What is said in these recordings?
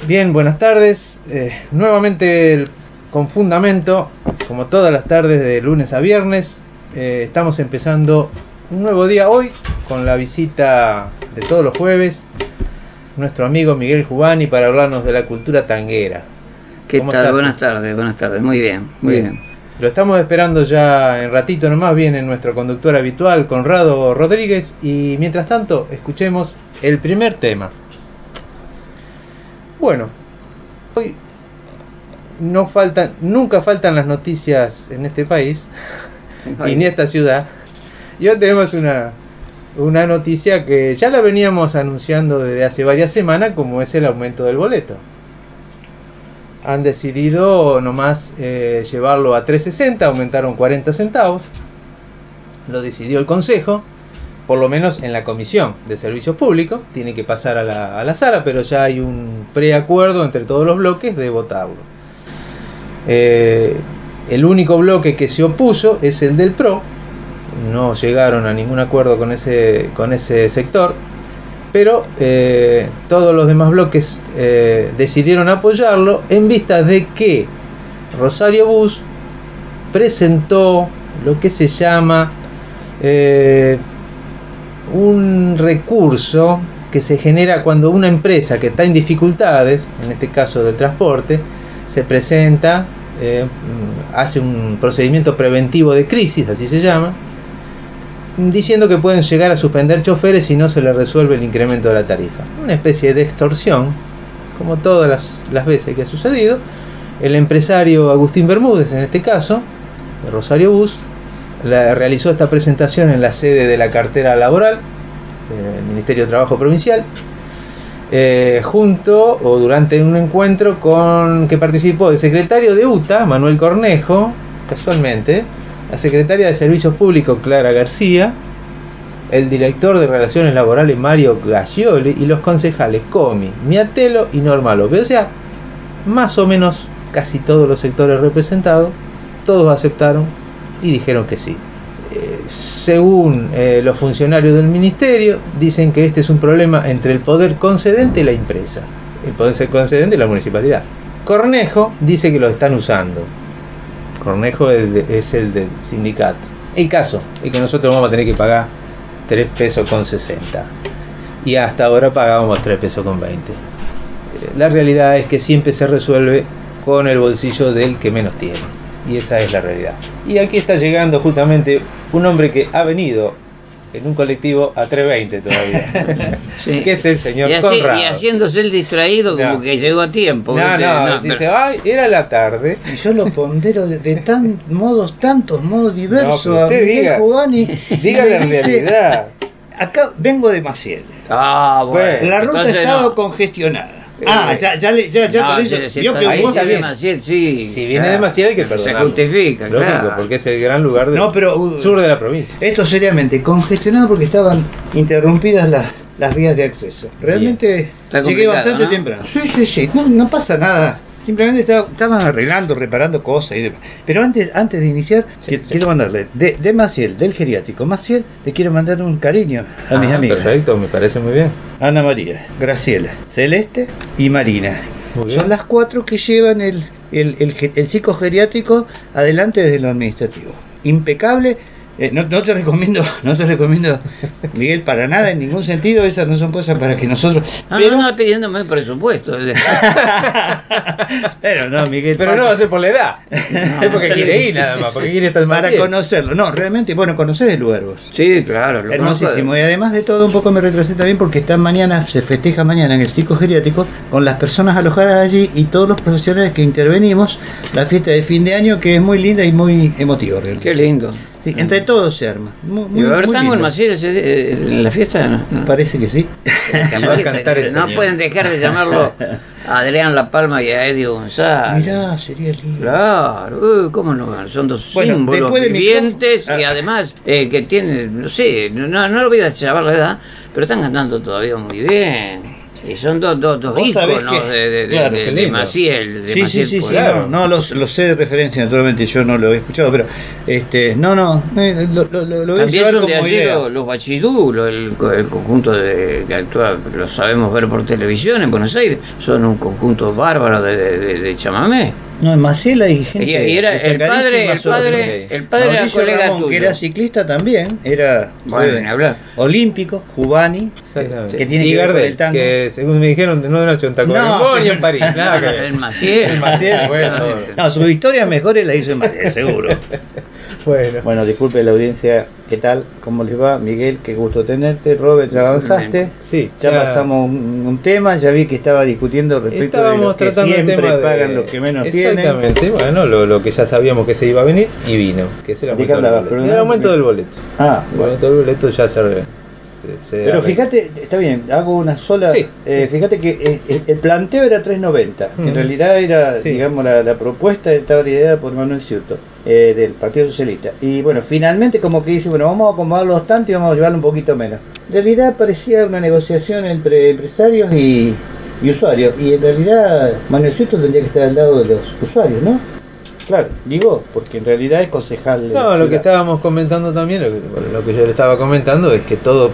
Bien, buenas tardes. Nuevamente con fundamento, como todas las tardes de lunes a viernes, estamos empezando un nuevo día hoy con la visita de todos los jueves, nuestro amigo Miguel Jubani para hablarnos de la cultura tanguera. ¿Qué tal? Buenas tardes, muy bien. Lo estamos esperando ya en ratito nomás, viene nuestro conductor habitual, Conrado Rodríguez, y mientras tanto escuchemos el primer tema. Bueno, hoy nunca faltan las noticias en este país y en esta ciudad. Y hoy tenemos una noticia que ya la veníamos anunciando desde hace varias semanas, como es el aumento del boleto. Han decidido nomás llevarlo a 3.60, aumentaron 40 centavos. Lo decidió el Consejo, por lo menos en la Comisión de Servicios Públicos. Tiene que pasar a la sala, pero ya hay un preacuerdo entre todos los bloques de votarlo. El único bloque que se opuso es el del PRO. No llegaron a ningún acuerdo con ese sector, pero todos los demás bloques decidieron apoyarlo en vista de que Rosario Bus presentó lo que se llama un recurso que se genera cuando una empresa que está en dificultades, en este caso del transporte, se presenta, hace un procedimiento preventivo de crisis, así se llama, diciendo que pueden llegar a suspender choferes si no se les resuelve el incremento de la tarifa. Una especie de extorsión, como todas las veces que ha sucedido. El empresario Agustín Bermúdez, en este caso, de Rosario Bus, realizó esta presentación en la sede de la cartera laboral del Ministerio de Trabajo Provincial, durante un encuentro que participó el secretario de UTA, Manuel Cornejo, casualmente, la secretaria de Servicios Públicos, Clara García, el director de Relaciones Laborales, Mario Gaglioli, y los concejales Comi, Miatelo y Norma López. O sea, más o menos casi todos los sectores representados, todos aceptaron y dijeron que sí. Según los funcionarios del ministerio, dicen que este es un problema entre el poder concedente y la empresa, el poder concedente y la municipalidad. Cornejo dice que lo están usando. Cornejo es el del sindicato. El caso es que nosotros vamos a tener que pagar 3 pesos con 60 y hasta ahora pagábamos 3 pesos con 20. La realidad es que siempre se resuelve con el bolsillo del que menos tiene, y esa es la realidad. Y aquí está llegando justamente un hombre que ha venido en un colectivo a 3.20 todavía, sí. Que es el señor Conrado. Y haciéndose el distraído como que llegó a tiempo. Dice, ay, era la tarde. Y yo lo pondero de tantos modos diversos. No, usted diga la realidad. Acá vengo de Maciel. Bueno. La ruta estaba congestionada. Por eso. Vio que ahí viene Maciel, sí. Si viene de Maciel hay que perdonarlo. Se justifica, lógico, porque es el gran lugar del sur de la provincia. Esto seriamente, congestionado porque estaban interrumpidas las vías de acceso. Realmente llegué bastante temprano. Sí. No pasa nada. Simplemente estaban reparando cosas y demás. Pero antes de iniciar, quiero mandarle de Maciel, del geriátrico Maciel, le quiero mandar un cariño a mis amigas. Perfecto, me parece muy bien. Ana María, Graciela, Celeste y Marina. Son las 4 que llevan el psicogeriátrico adelante desde lo administrativo. Impecable. No te recomiendo, Miguel, para nada, en ningún sentido. Esas no son cosas para que nosotros. No pidiéndome presupuesto. Pero no, Miguel. Pero no va a ser por la edad. Es porque quiere ir nada más, porque quiere estar más para conocerlo. No, realmente, conocés el lugar vos. Sí, claro. Hermosísimo. Y además de todo, un poco me retrasé también porque se festeja mañana en el psicogeriátrico con las personas alojadas allí y todos los profesionales que intervenimos, la fiesta de fin de año, que es muy linda y muy emotiva realmente. Qué lindo. Sí, entre todos se arma. ¿Y va a haber tango en Maciel en la fiesta? No. Parece que sí. No pueden dejar de llamarlo a Adrián La Palma y a Edio González. Mirá, sería lindo. Claro, ¿cómo no? Son dos símbolos vivientes y además que tienen, no sé, no lo voy a chavar la edad, pero están cantando todavía muy bien. Y son dos íconos de Maciel. Sí, claro. No, lo sé de referencia, naturalmente, yo no lo he escuchado, pero lo voy a llevar como idea. Los Bachidú, el conjunto que actúa, lo sabemos ver por televisión en Buenos Aires, son un conjunto bárbaro de chamamé. No, en Maciel hay gente. Y era el padre era colega Ramón, tuyo. que era ciclista también, era olímpico, Juvani, que tiene que ver con el tango. Que según me dijeron no nació en Tacuarembó ni en París. El Maciel, bueno. No, sus historias mejores las hizo en Maciel, seguro. Bueno, disculpe la audiencia, ¿qué tal? ¿Cómo les va? Miguel, qué gusto tenerte. Robert, ¿ya avanzaste? Sí. Ya pasamos un tema, ya vi que estaba discutiendo respecto de los que siempre pagan los que menos tienen. Exactamente, bueno, lo que ya sabíamos que se iba a venir y vino, que es el aumento del boleto. El aumento del boleto ya se pero fíjate, está bien, hago una sola. Fíjate que el planteo era 3.90, que en realidad era, digamos, la propuesta estaba ideada por Manuel Ciuto, del Partido Socialista. Y bueno, finalmente, como que dice, bueno, vamos a acomodarlo bastante y vamos a llevarlo un poquito menos. En realidad parecía una negociación entre empresarios y usuarios, y en realidad Manuel Ciuto tendría que estar al lado de los usuarios, ¿no? Claro, digo, porque en realidad es concejal. No, lo que estábamos comentando también, lo que yo le estaba comentando es que todo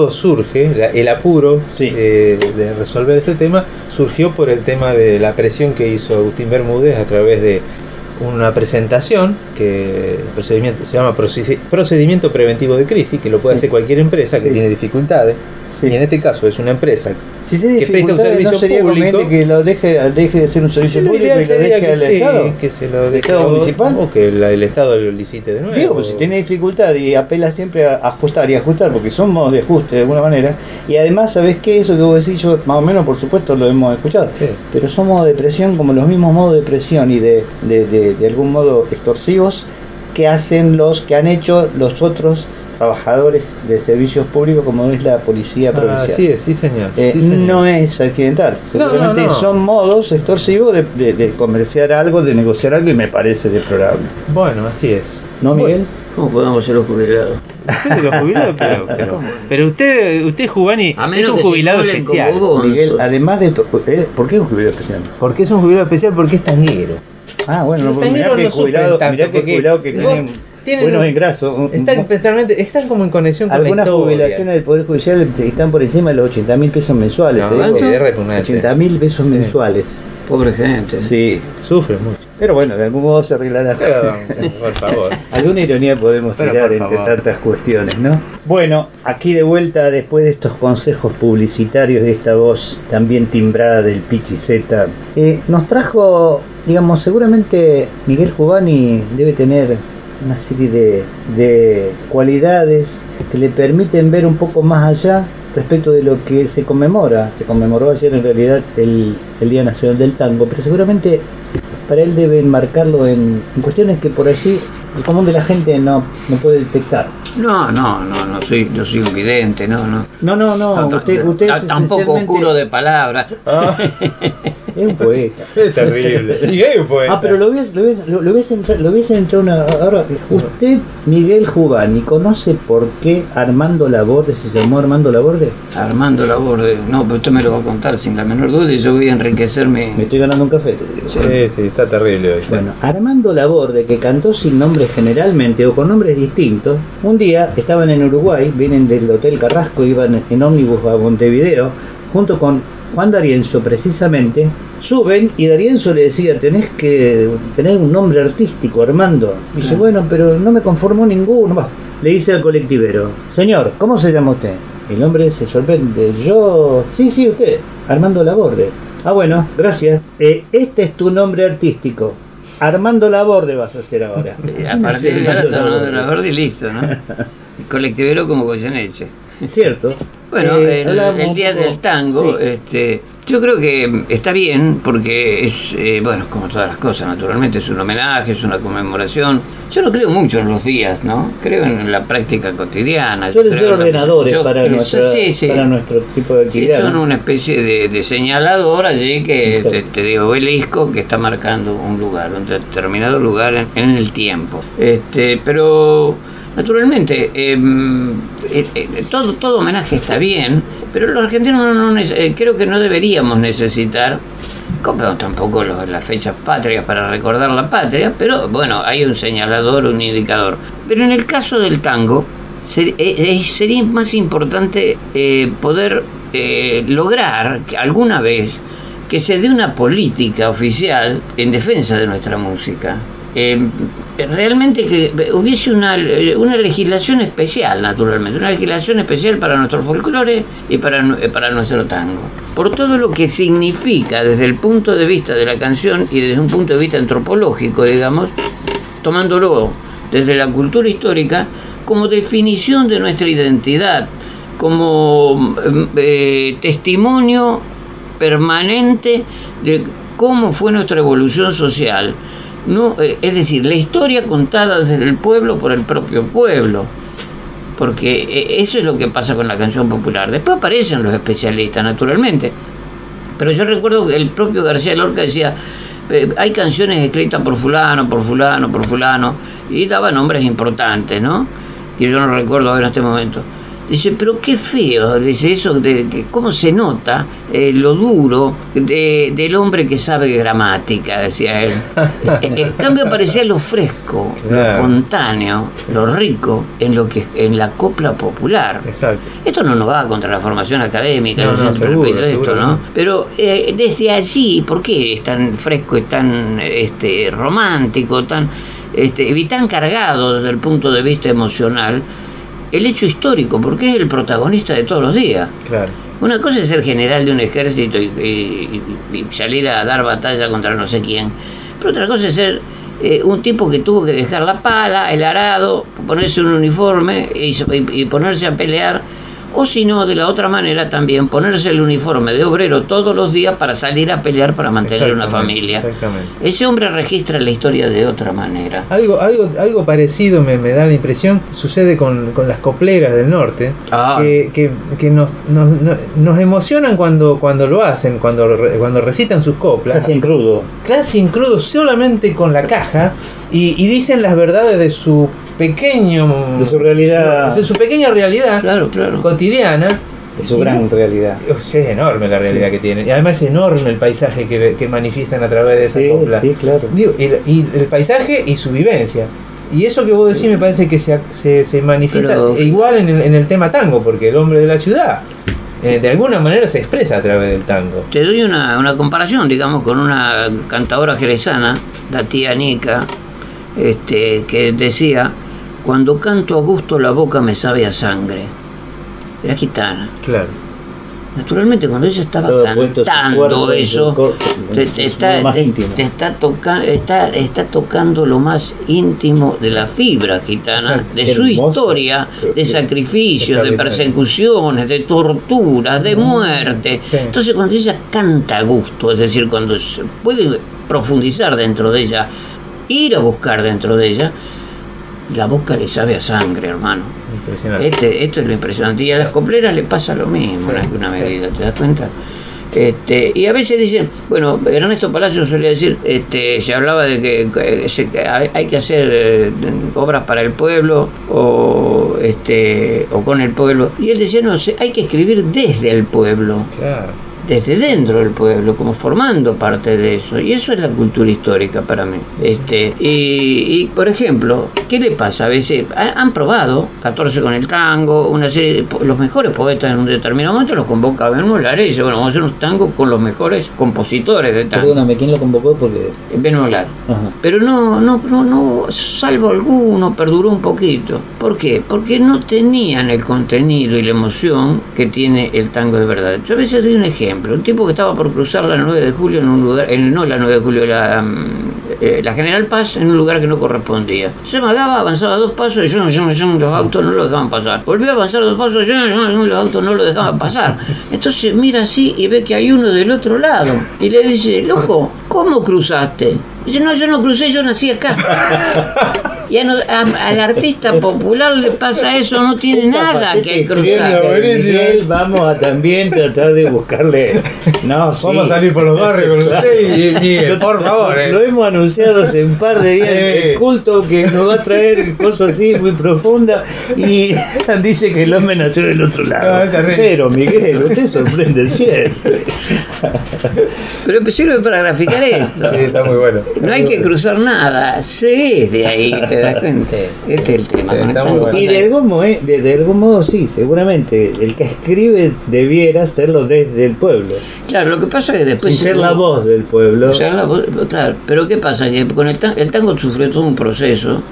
surge, el apuro de resolver este tema surgió por el tema de la presión que hizo Agustín Bermúdez a través de una presentación que el procedimiento se llama procedimiento preventivo de crisis, que lo puede hacer cualquier empresa que tiene dificultades. Y en este caso es una empresa que presta un servicio público, que lo deje de ser un servicio público y lo deje al Estado, que se lo deje Estado municipal, o que el Estado lo licite de nuevo. Digo, pues si tiene dificultad y apela siempre a ajustar, porque son modos de ajuste de alguna manera, y además, ¿sabés qué? Eso que vos decís, yo más o menos por supuesto lo hemos escuchado, pero son modos de presión como los mismos modos de presión y de algún modo extorsivos que han hecho los otros trabajadores de servicios públicos como es la policía provincial. Así es, sí señor. No es accidental, seguramente son modos extorsivos de comerciar algo, de negociar algo, y me parece deplorable. Bueno, así es. ¿No, Miguel? ¿Cómo podemos ser los jubilados? Los jubilados, pero usted Juvani, es un jubilado especial. Miguel, además de ¿por qué es un jubilado especial? Porque es un jubilado especial porque es tanguero. Bueno, mirá que jubilado que tienen buenos ingresos. Están como en conexión con algunas jubilaciones del Poder Judicial están por encima de los 80.000 pesos mensuales. 80.000 pesos mensuales. Pobre gente. Sí, sufre mucho. Pero bueno, de algún modo se arreglará. Por favor. Alguna ironía podemos tirar entre tantas cuestiones, ¿no? Bueno, aquí de vuelta después de estos consejos publicitarios y esta voz también timbrada del Pichizeta, nos trajo, digamos, seguramente Miguel Juvani debe tener una serie de cualidades que le permiten ver un poco más allá respecto de lo que se conmemora. Se conmemoró ayer en realidad el Día Nacional del Tango, pero seguramente para él debe enmarcarlo en cuestiones que por allí el común de la gente no puede detectar. No soy un vidente, no. Usted tampoco oscuro de palabras. Es un poeta. Es terrible. Y es un poeta. Pero lo voy a centrar una. Ahora, usted, Miguel Juvani, ¿conoce por qué Armando Laborde se llamó Armando Laborde? Armando Laborde, no, pero usted me lo va a contar sin la menor duda y yo voy a enriquecerme. Me estoy ganando un café. Sí, está terrible hoy. Bueno, Armando Laborde, que cantó sin nombres generalmente o con nombres distintos, un día estaban en Uruguay, vienen del Hotel Carrasco, iban en ómnibus a Montevideo, junto con Juan D'Arienzo precisamente, suben y D'Arienzo le decía, tenés que tener un nombre artístico, Armando. Y dice, bueno, pero no me conformó ninguno. Le dice al colectivero, señor, ¿cómo se llama usted? El hombre se sorprende, yo, sí, usted, Armando Laborde. Bueno, gracias. Este es tu nombre artístico. Armando Laborde vas a hacer ahora. A partir de ahora Armando Laborde y listo, ¿no? El colectivero como Goyeneche. Cierto. Bueno, el Día del Tango, yo creo que está bien porque es, como todas las cosas, naturalmente es un homenaje, es una conmemoración. Yo no creo mucho en los días, ¿no? Creo en la práctica cotidiana. Suelen ser ordenadores para nuestro tipo de actividad. Sí, son una especie de señalador allí que te digo, obelisco que está marcando un lugar, un determinado lugar en el tiempo. Pero Naturalmente, todo homenaje está bien, pero los argentinos creo que no deberíamos necesitar, como tampoco las fechas patrias para recordar la patria, pero bueno, hay un señalador, un indicador. Pero en el caso del tango, sería más importante poder lograr que alguna vez que se dé una política oficial en defensa de nuestra música. Realmente que hubiese una legislación especial, naturalmente, una legislación especial para nuestro folclore y para nuestro tango, por todo lo que significa desde el punto de vista de la canción y desde un punto de vista antropológico, digamos, tomándolo desde la cultura histórica como definición de nuestra identidad, como testimonio permanente de cómo fue nuestra evolución social. No, es decir, la historia contada desde el pueblo por el propio pueblo, porque eso es lo que pasa con la canción popular. Después aparecen los especialistas, naturalmente, pero yo recuerdo que el propio García Lorca decía, hay canciones escritas por fulano, y daba nombres importantes, ¿no? Que yo no recuerdo ahora en este momento. Dice, pero qué feo, dice eso, cómo se nota lo duro del hombre que sabe gramática, decía él. En cambio aparecía lo fresco, lo espontáneo, lo rico en la copla popular. Exacto. Esto no nos va contra la formación académica, seguro, ¿no? Pero desde allí, ¿por qué es tan fresco y tan romántico, y tan cargado desde el punto de vista emocional? El hecho histórico, porque es el protagonista de todos los días. Claro. Una cosa es ser general de un ejército y salir a dar batalla contra no sé quién, pero otra cosa es ser un tipo que tuvo que dejar la pala, el arado, ponerse un uniforme y ponerse a pelear, o si no, de la otra manera también, ponerse el uniforme de obrero todos los días para salir a pelear para mantener una familia. Exactamente. Ese hombre registra la historia de otra manera. Algo parecido me da la impresión sucede con las copleras del norte, que nos emocionan cuando lo hacen, cuando recitan sus coplas. Casi en crudo, solamente con la caja, y dicen las verdades de su realidad, de su pequeña realidad, claro, cotidiana, de su gran realidad. Es enorme la realidad que tienen, y además es enorme el paisaje que manifiestan a través de esa copla. Sí, claro. Digo, y el paisaje y su vivencia. Y eso que vos decís me parece que se manifiesta igual en el tema tango, porque el hombre de la ciudad de alguna manera se expresa a través del tango. Te doy una comparación, digamos, con una cantadora jerezana, la tía Nica, que decía: cuando canto a gusto la boca me sabe a sangre. Era gitana. Claro. Naturalmente, cuando ella estaba cantando eso, está tocando lo más íntimo de la fibra gitana, exacto, de su historia, de sacrificios, de persecuciones, de torturas, de muerte. Sí. Entonces, cuando ella canta a gusto, es decir, cuando se puede profundizar dentro de ella, ir a buscar dentro de ella, la boca le sabe a sangre, hermano. Impresionante. Esto es lo impresionante. Y a las copleras le pasa lo mismo, en alguna medida, ¿te das cuenta? Y a veces dicen, bueno, Ernesto Palacio solía decir, se hablaba de que hay que hacer obras para el pueblo o con el pueblo, y él decía, no, hay que escribir desde el pueblo. Claro. Desde dentro del pueblo, como formando parte de eso, y eso es la cultura histórica para mí. Y por ejemplo, ¿qué le pasa? A veces han probado 14 con el tango, una serie, los mejores poetas en un determinado momento los convoca a Ben Molar y dice, bueno, vamos a hacer un tango con los mejores compositores de tango. Perdóname, ¿quién lo convocó? Porque Ben Molar. Pero no, salvo alguno, perduró un poquito. ¿Por qué? Porque no tenían el contenido y la emoción que tiene el tango de verdad. Yo a veces doy un ejemplo. Un tipo que estaba por cruzar la 9 de julio en un lugar, no la 9 de julio, la General Paz, en un lugar que no correspondía. Se amagaba, avanzaba 2 pasos y los autos no lo dejaban pasar. Volvió a avanzar 2 pasos y los autos no lo dejaban pasar. Entonces mira así y ve que hay uno del otro lado y le dice, loco, ¿cómo cruzaste? Dice, no, yo no crucé, yo nací acá. Y al artista popular le pasa eso, no tiene nada que cruzar. Miguel, vamos a también tratar de buscarle. No, sí. Vamos a salir por los barrios con usted y por favor. Lo hemos anunciado hace un par de días el culto que nos va a traer cosas así muy profundas y dice que el hombre nació del otro lado. No, pero Miguel, usted sorprende siempre. Pero sirve para graficar esto. Sí, está muy bueno. No hay que cruzar nada, se es de ahí, ¿te das cuenta? Sí. Este es el tema. Y de algún modo sí, seguramente el que escribe debiera hacerlo desde el pueblo. Claro, lo que pasa es que después... Sin ser la voz del pueblo. Claro, pero ¿qué pasa? Que con el tango sufrió todo un proceso,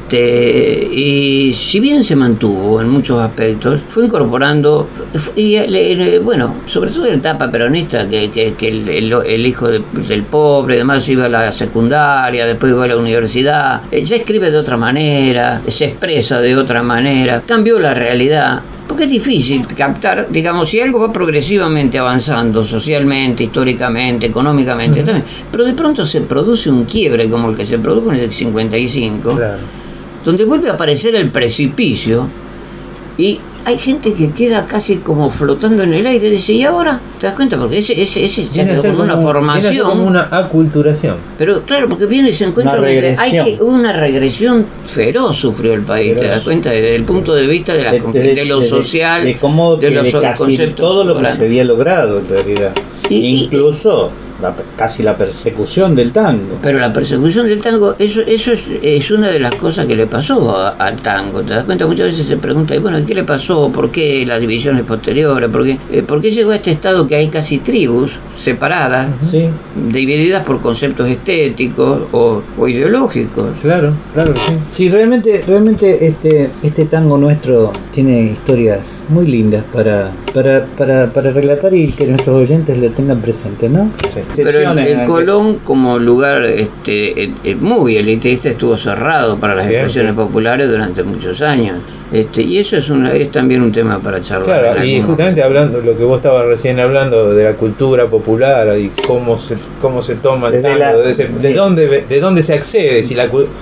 y si bien se mantuvo en muchos aspectos, fue incorporando, y bueno, sobre todo en la etapa peronista, que el hijo del pobre, además iba a la secundaria, después iba a la universidad, ya escribe de otra manera, se expresa de otra manera, cambió la realidad. Porque es difícil captar, digamos, si algo va progresivamente avanzando, socialmente, históricamente, económicamente, también, pero de pronto se produce un quiebre como el que se produjo en el 55, claro, donde vuelve a aparecer el precipicio, y hay gente que queda casi como flotando en el aire, dice, ¿y ahora? ¿Te das cuenta? Porque ese ya quedó como una formación. Como una aculturación. Pero claro, porque viene y se encuentra que una regresión feroz sufrió el país, ¿te das cuenta? Desde el punto de vista de lo social, de cómo de los conceptos. Todo lo que se había logrado en realidad. Incluso casi la persecución del tango. Pero la persecución del tango, eso es una de las cosas que le pasó al tango. ¿Te das cuenta? Muchas veces se pregunta, y bueno, ¿qué le pasó? ¿Por qué las divisiones posteriores? ¿Por qué llegó a este estado que hay casi tribus separadas, sí, divididas por conceptos estéticos o ideológicos? Claro que sí. Sí, realmente este tango nuestro tiene historias muy lindas para relatar y que nuestros oyentes lo tengan presente, ¿no? Sí. Pero el Colón, como lugar muy elitista, estuvo cerrado para las expresiones populares durante muchos años, y eso es también un tema para charlar. Claro, y justamente hablando lo que vos estabas recién hablando de la cultura popular y cómo se toma el tango, de dónde se accede, si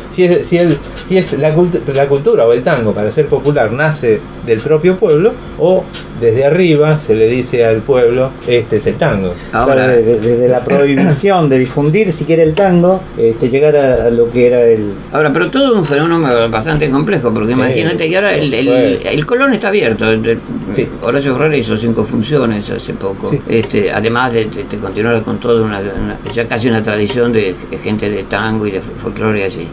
es la cultura o el tango para ser popular nace del propio pueblo o desde arriba se le dice al pueblo, este es el tango. Ahora, desde la prohibición de difundir siquiera el tango, llegar a lo que era el... Ahora, pero todo es un fenómeno bastante complejo, porque imagínate que ahora el Colón está abierto. Sí. Horacio Ferrer hizo 5 funciones hace poco, sí. Además de continuar con toda ya casi una tradición de gente de tango y de folclore y así.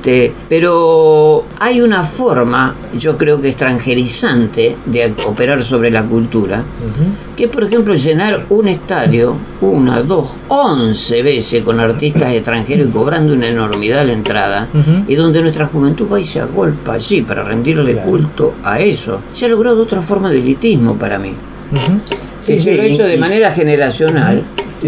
Pero hay una forma, yo creo que extranjerizante, de operar sobre la cultura, que es, por ejemplo, llenar un estadio 1, 2, 11 veces con artistas extranjeros y cobrando una enormidad la entrada, y donde nuestra juventud va y se agolpa allí para rendirle culto a eso. Se ha logrado otra forma de elitismo para mí. Que se lo ha hecho de manera generacional.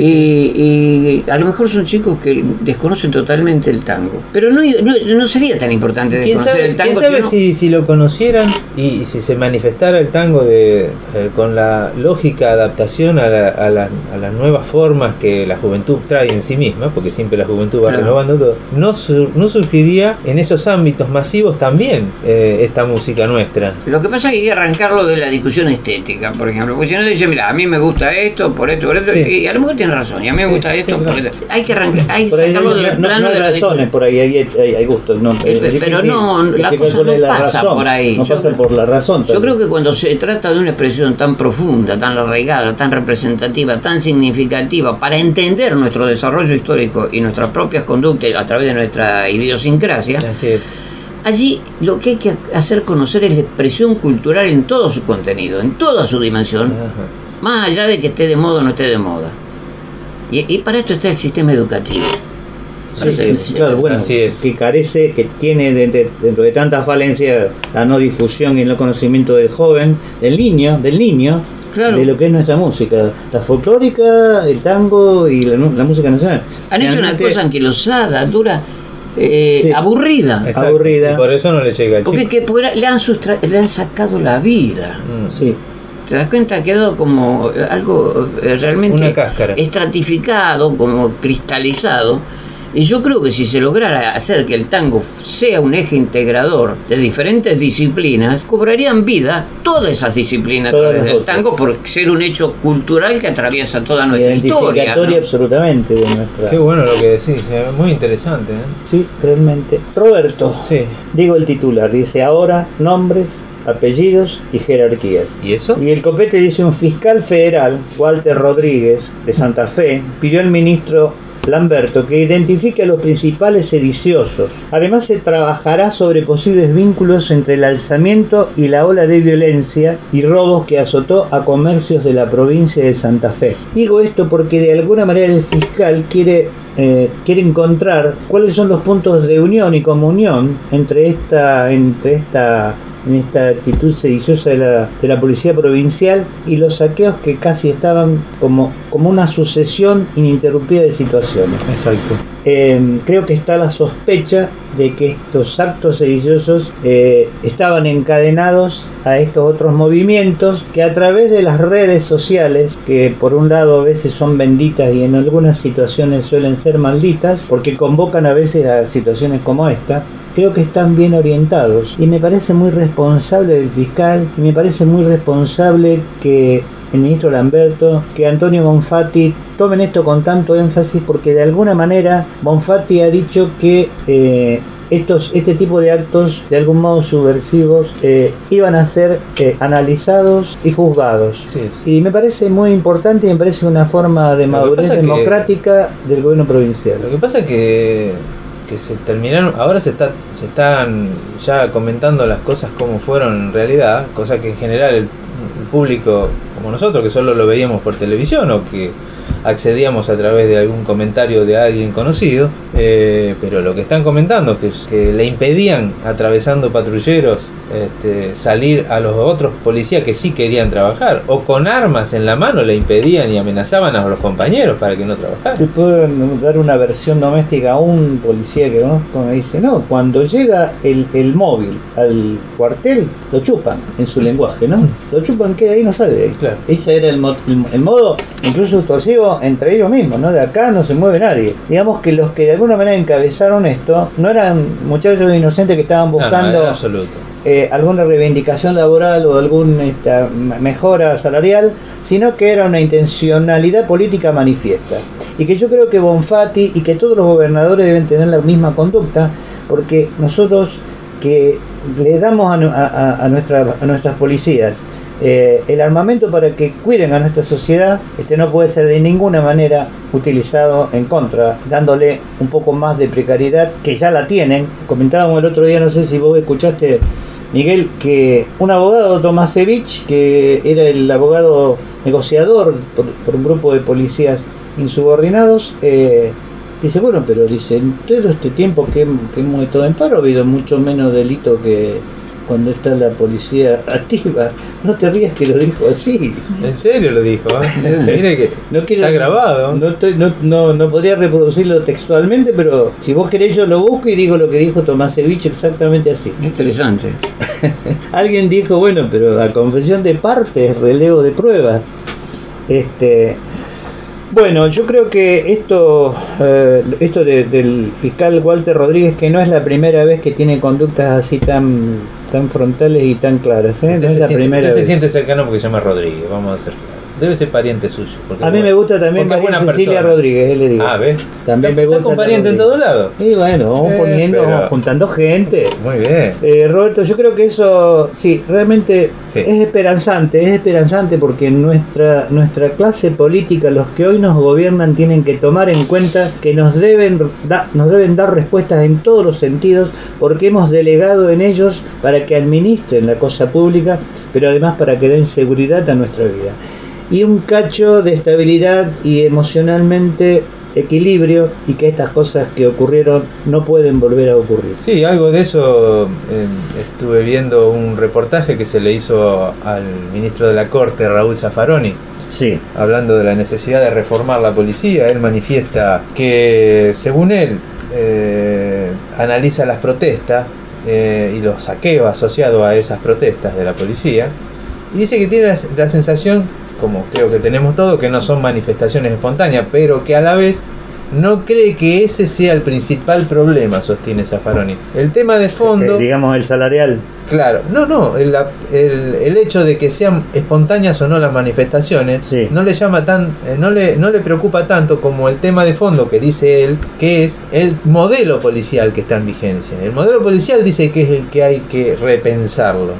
Y a lo mejor son chicos que desconocen totalmente el tango, pero no sería tan importante desconocer el tango. ¿Quién sabe si lo conocieran y si se manifestara el tango con la lógica adaptación a las nuevas formas que la juventud trae en sí misma, porque siempre la juventud va renovando todo, no surgiría en esos ámbitos masivos también esta música nuestra? Lo que pasa es que hay que arrancarlo de la discusión estética, por ejemplo, porque si no dice, mira, a mí me gusta esto, por esto, sí, y a lo mejor tiene razón, y a mí me gusta esto, claro, por esto. Hay que arrancar, hay que sacarlo del plano de la discusión. Por ahí hay gustos, no, pero no, la cosa no pasa por ahí. No pasa por la razón. Yo creo que cuando se trata de una expresión tan profunda, tan arraigada, tan representativa, tan significativa para entender nuestro desarrollo histórico y nuestras propias conductas a través de nuestra idiosincrasia, allí lo que hay que hacer conocer es la expresión cultural en todo su contenido, en toda su dimensión, más allá de que esté de moda o no esté de moda. Y para esto está el sistema educativo. Claro, bueno, que carece, que tiene dentro de tantas falencias la no difusión y el no conocimiento del joven, del niño, claro, de lo que es nuestra música, la folclórica, el tango y la música nacional. Han hecho una cosa anquilosada, dura, aburrida. Exacto. Aburrida. Y por eso no le llega al chico. Porque le han sacado la vida. Sí. ¿Te das cuenta? Ha quedado como algo realmente una cáscara, estratificado, como cristalizado, Y yo creo que si se lograra hacer que el tango sea un eje integrador de diferentes disciplinas, cobrarían vida todas esas disciplinas a través del tango, por ser un hecho cultural que atraviesa toda nuestra historia, ¿no? Absolutamente de nuestra... Qué bueno lo que decís, muy interesante, ¿eh? Sí, realmente. Roberto, sí. Digo el titular, dice ahora nombres, apellidos y jerarquías. ¿Y eso? Y el copete dice: un fiscal federal, Walter Rodríguez, de Santa Fe, pidió al ministro Lamberto que identifique a los principales sediciosos. Además, se trabajará sobre posibles vínculos entre el alzamiento y la ola de violencia y robos que azotó a comercios de la provincia de Santa Fe. Digo esto porque de alguna manera el fiscal quiere encontrar cuáles son los puntos de unión y comunión en esta actitud sediciosa de la policía provincial y los saqueos que casi estaban como una sucesión ininterrumpida de situaciones. Exacto. Creo que está la sospecha de que estos actos sediciosos estaban encadenados a estos otros movimientos que a través de las redes sociales, que por un lado a veces son benditas y en algunas situaciones suelen ser malditas, porque convocan a veces a situaciones como esta, creo que están bien orientados, y me parece muy responsable del fiscal, y me parece muy responsable que el ministro Lamberto, que Antonio Bonfatti tomen esto con tanto énfasis, porque de alguna manera Bonfatti ha dicho que este tipo de actos de algún modo subversivos iban a ser analizados y juzgados. Sí. Y me parece muy importante y me parece una forma de madurez democrática del gobierno provincial. Lo que pasa es que se terminaron, ahora se están ya comentando las cosas como fueron en realidad, cosa que en general el público como nosotros, que solo lo veíamos por televisión o que accedíamos a través de algún comentario de alguien conocido, pero lo que están comentando es que le impedían, atravesando patrulleros, salir a los otros policías que sí querían trabajar, o con armas en la mano le impedían y amenazaban a los compañeros para que no trabajaran. Te puedo dar una versión doméstica a un policía que conozco, me dice: no, cuando llega el móvil al cuartel, lo chupan, en su lenguaje, ¿no? Lo chupan, queda ahí, no sale de ahí. Claro. Ese era el modo, incluso extorsivo entre ellos mismos, ¿no? De acá no se mueve nadie. Digamos que los que de alguna manera encabezaron esto no eran muchachos inocentes que estaban buscando alguna reivindicación laboral o alguna mejora salarial, sino que era una intencionalidad política manifiesta. Y que yo creo que Bonfatti y que todos los gobernadores deben tener la misma conducta, porque nosotros que le damos a nuestras policías el armamento para que cuiden a nuestra sociedad, no puede ser de ninguna manera utilizado en contra, dándole un poco más de precariedad que ya la tienen. Comentábamos el otro día, no sé si vos escuchaste, Miguel, que un abogado, Tomasevich, que era el abogado negociador por un grupo de policías insubordinados, dice: bueno, pero dice, en todo este tiempo que hemos estado en paro ha habido mucho menos delito que cuando está la policía activa. No te rías, que lo dijo así. ¿En serio lo dijo? Mire que está grabado. No podría reproducirlo textualmente, pero si vos querés yo lo busco y digo lo que dijo Tomasevich exactamente así. Interesante. Alguien dijo: bueno, pero a confesión de parte es relevo de pruebas. Bueno, yo creo que esto del fiscal Walter Rodríguez, que no es la primera vez que tiene conductas así tan frontales y tan claras, no es la primera vez. Se siente cercano porque se llama Rodríguez, vamos a ser claros. Debe ser pariente suyo. A mí me gusta también María Cecilia Rodríguez, le digo. ¿Ves? También me gusta. ¿Está con pariente en todos lados? Y bueno, vamos juntando gente. Muy bien. Roberto, yo creo que eso, sí, realmente es esperanzante porque nuestra clase política, los que hoy nos gobiernan, tienen que tomar en cuenta que nos deben dar respuestas en todos los sentidos, porque hemos delegado en ellos para que administren la cosa pública, pero además para que den seguridad a nuestra vida. Y un cacho de estabilidad y emocionalmente equilibrio, y que estas cosas que ocurrieron no pueden volver a ocurrir. Sí, algo de eso. Estuve viendo un reportaje que se le hizo al ministro de la Corte, Raúl Zaffaroni, sí, hablando de la necesidad de reformar la policía. Él manifiesta que, según él, analiza las protestas y los saqueos asociados a esas protestas de la policía, y dice que tiene la sensación, como creo que tenemos todos, que no son manifestaciones espontáneas, pero que a la vez no cree que ese sea el principal problema, sostiene Zaffaroni. El tema de fondo, digamos el salarial. Claro, no, el hecho de que sean espontáneas o no las manifestaciones, sí, no le llama no le preocupa tanto como el tema de fondo que dice él, que es el modelo policial que está en vigencia. El modelo policial dice que es el que hay que repensarlo.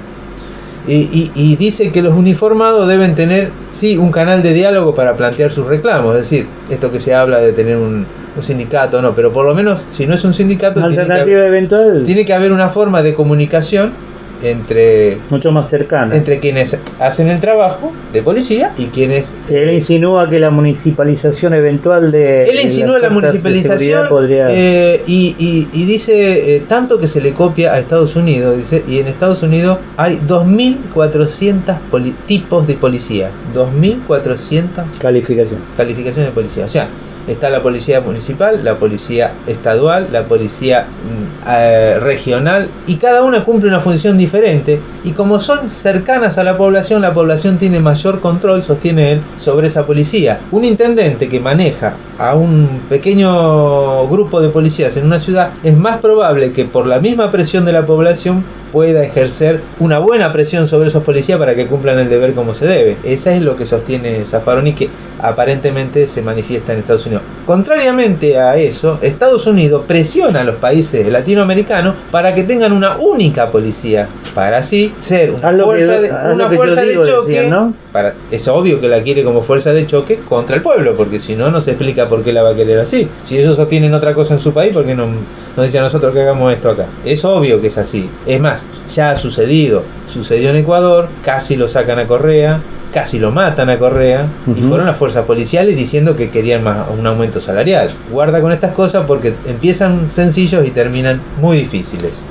Y dice que los uniformados deben tener, sí, un canal de diálogo para plantear sus reclamos. Es decir, esto que se habla de tener un sindicato, no, pero por lo menos, si no es un sindicato, tiene que haber una forma de comunicación mucho más cercana entre quienes hacen el trabajo de policía y quienes... Él insinúa que la municipalización eventual él insinúa la municipalización podría... y dice tanto que se le copia a Estados Unidos, dice, y en Estados Unidos hay 2.400 tipos de policía, 2.400 calificaciones de policía. O sea, está la policía municipal, la policía estadual, la policía regional, y cada una cumple una función diferente, y como son cercanas a la población tiene mayor control, sostiene él, sobre esa policía. Un intendente que maneja a un pequeño grupo de policías en una ciudad, es más probable que por la misma presión de la población pueda ejercer una buena presión sobre esos policías para que cumplan el deber como se debe. Esa es lo que sostiene Zaffaroni, que aparentemente se manifiesta en Estados Unidos. Contrariamente a eso, Estados Unidos presiona a los países latinoamericanos para que tengan una única policía, para así ser una fuerza de choque, decía, ¿no? Es obvio que la quiere como fuerza de choque contra el pueblo, porque si no, no se explica por qué la va a querer así. Si ellos sostienen otra cosa en su país, ¿por qué no nos dicen a nosotros que hagamos esto acá? Es obvio que es así. Es más, ya ha sucedió en Ecuador, casi lo sacan a Correa, casi lo matan a Correa, y fueron las fuerzas policiales diciendo que querían un aumento salarial. Guarda con estas cosas porque empiezan sencillos y terminan muy difíciles.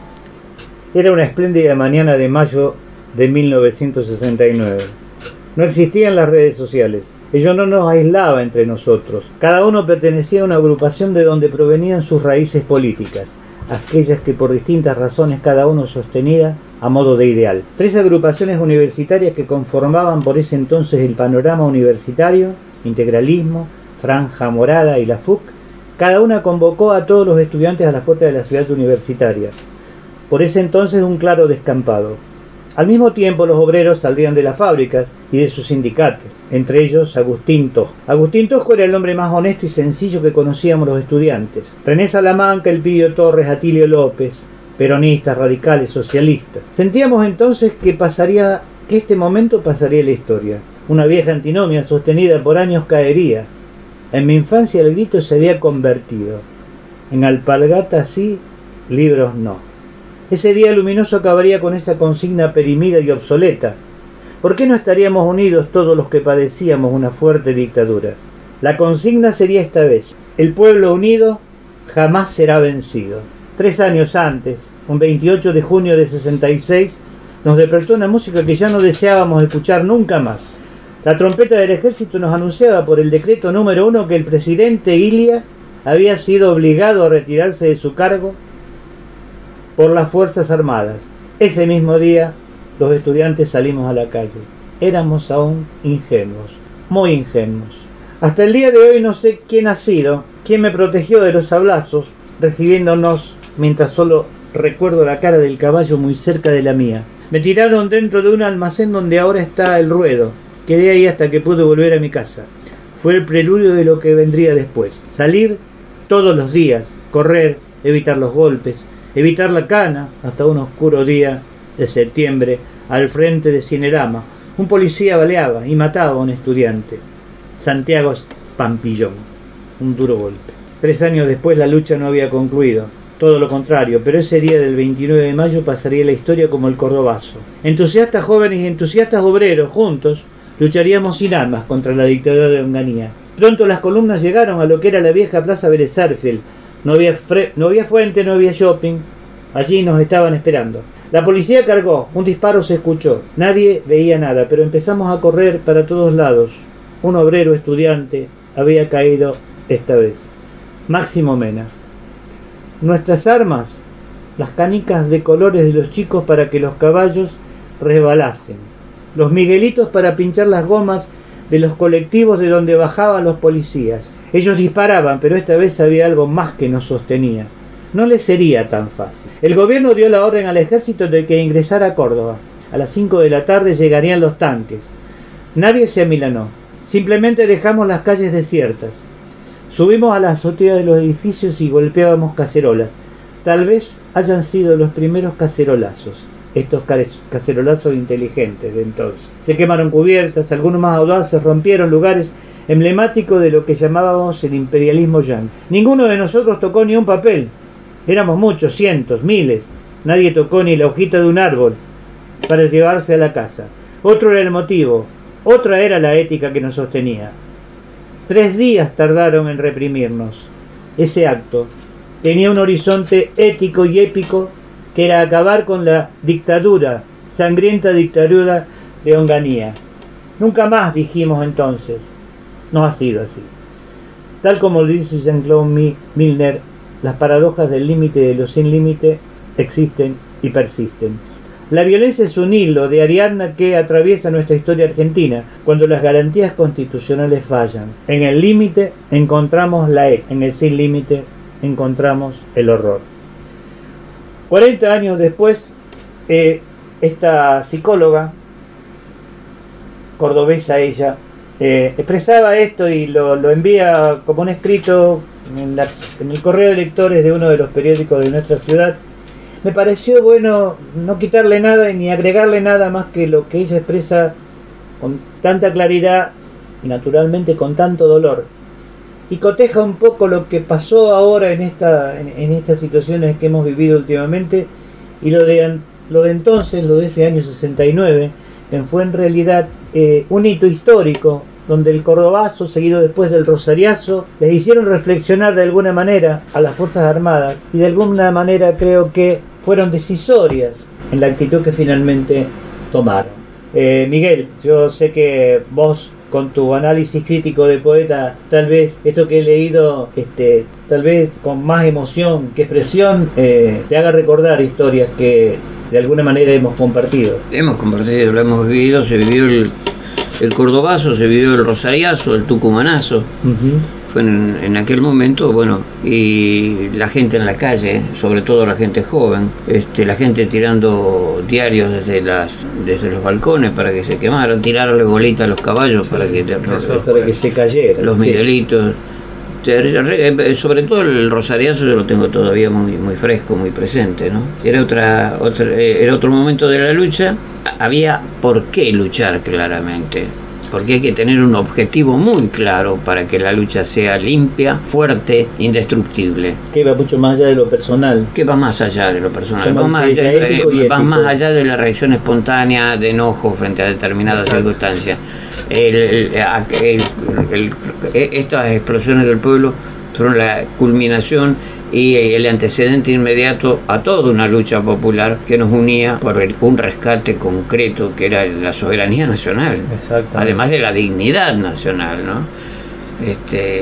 Era una espléndida mañana de mayo de 1969. No existían las redes sociales. Ello no nos aislaba entre nosotros. Cada uno pertenecía a una agrupación de donde provenían sus raíces políticas, aquellas que por distintas razones cada uno sostenía a modo de ideal. 3 agrupaciones universitarias que conformaban por ese entonces el panorama universitario, Integralismo, Franja Morada y la FUC, cada una convocó a todos los estudiantes a las puertas de la ciudad universitaria. Por ese entonces un claro descampado. Al mismo tiempo los obreros saldrían de las fábricas y de sus sindicatos, entre ellos Agustín Tosco. Agustín Tosco era el hombre más honesto y sencillo que conocíamos los estudiantes. René Salamanca, Elpidio Torres, Atilio López, peronistas, radicales, socialistas. Sentíamos entonces que este momento pasaría a la historia. Una vieja antinomia sostenida por años caería. En mi infancia el grito se había convertido en alpargatas sí, libros no. Ese día luminoso acabaría con esa consigna perimida y obsoleta. ¿Por qué no estaríamos unidos todos los que padecíamos una fuerte dictadura? La consigna sería esta vez: el pueblo unido jamás será vencido. 3 años antes, un 28 de junio de 66, nos despertó una música que ya no deseábamos escuchar nunca más. La trompeta del ejército nos anunciaba por el decreto número 1 que el presidente Ilia había sido obligado a retirarse de su cargo por las Fuerzas Armadas. Ese mismo día, los estudiantes salimos a la calle. Éramos aún ingenuos, muy ingenuos. Hasta el día de hoy no sé quién ha sido, quién me protegió de los sablazos, recibiéndonos, mientras solo recuerdo la cara del caballo muy cerca de la mía. Me tiraron dentro de un almacén donde ahora está el ruedo. Quedé ahí hasta que pude volver a mi casa. Fue el preludio de lo que vendría después. Salir todos los días, correr, evitar los golpes, evitar la cana, hasta un oscuro día de septiembre, al frente de Cinerama, un policía baleaba y mataba a un estudiante. Santiago Pampillón, un duro golpe. 3 años después la lucha no había concluido, todo lo contrario, pero ese día del 29 de mayo pasaría la historia como el Cordobazo. Entusiastas jóvenes y entusiastas obreros, juntos, lucharíamos sin armas contra la dictadura de Onganía. Pronto las columnas llegaron a lo que era la vieja Plaza Vélez Sarsfield. No había fuente, no había shopping. Allí nos estaban esperando. La policía cargó, un disparo se escuchó. Nadie veía nada, pero empezamos a correr para todos lados. Un obrero estudiante había caído esta vez. Máximo Mena. Nuestras armas, las canicas de colores de los chicos para que los caballos resbalasen. Los miguelitos para pinchar las gomas de los colectivos de donde bajaban los policías. Ellos disparaban, pero esta vez había algo más que nos sostenía. No les sería tan fácil. El gobierno dio la orden al ejército de que ingresara a Córdoba. A las 5 de la tarde llegarían los tanques. Nadie se amilanó. Simplemente dejamos las calles desiertas. Subimos a la azotea de los edificios y golpeábamos cacerolas. Tal vez hayan sido los primeros cacerolazos. Estos cacerolazos inteligentes de entonces. Se quemaron cubiertas, algunos más audaces rompieron lugares emblemáticos de lo que llamábamos el imperialismo yanqui. Ninguno de nosotros tocó ni un papel. Éramos muchos, cientos, miles. Nadie tocó ni la hojita de un árbol para llevarse a la casa. Otro era el motivo, otra era la ética que nos sostenía. 3 días tardaron en reprimirnos. Ese acto tenía un horizonte ético y épico que era acabar con la dictadura, sangrienta dictadura de Onganía. Nunca más, dijimos entonces. No ha sido así. Tal como lo dice Jean-Claude Milner, las paradojas del límite y de lo sin límite existen y persisten. La violencia es un hilo de Ariadna que atraviesa nuestra historia argentina cuando las garantías constitucionales fallan. En el límite encontramos la ética, en el sin límite encontramos el horror. 40 años después, esta psicóloga, cordobesa ella, expresaba esto y lo envía como un escrito en el correo de lectores de uno de los periódicos de nuestra ciudad. Me pareció bueno no quitarle nada ni agregarle nada más que lo que ella expresa con tanta claridad y naturalmente con tanto dolor, y coteja un poco lo que pasó ahora en estas situaciones que hemos vivido últimamente y lo de entonces, lo de ese año 69, que fue en realidad un hito histórico donde el cordobazo, seguido después del rosariazo, les hicieron reflexionar de alguna manera a las Fuerzas Armadas y de alguna manera creo que fueron decisorias en la actitud que finalmente tomaron. Miguel, yo sé que vos con tu análisis crítico de poeta, tal vez esto que he leído, tal vez con más emoción que expresión, te haga recordar historias que de alguna manera hemos compartido. Hemos compartido, lo hemos vivido, se vivió el cordobazo, se vivió el rosariazo, el tucumanazo. Fue en aquel momento, bueno, y la gente en la calle, sobre todo la gente joven, la gente tirando diarios desde los balcones para que se quemaran, tirarle bolitas a los caballos para que se cayeran. Los Miguelitos. Sobre todo el rosariazo yo lo tengo todavía muy fresco, muy presente, ¿no? Era otro momento de la lucha. Había por qué luchar claramente, porque hay que tener un objetivo muy claro para que la lucha sea limpia, fuerte, indestructible. Que va mucho más allá de lo personal. Que va más allá de lo personal, va más allá de la reacción espontánea de enojo frente a determinadas circunstancias. Estas explosiones del pueblo fueron la culminación y el antecedente inmediato a toda una lucha popular que nos unía por un rescate concreto que era la soberanía nacional, además de la dignidad nacional, ¿no?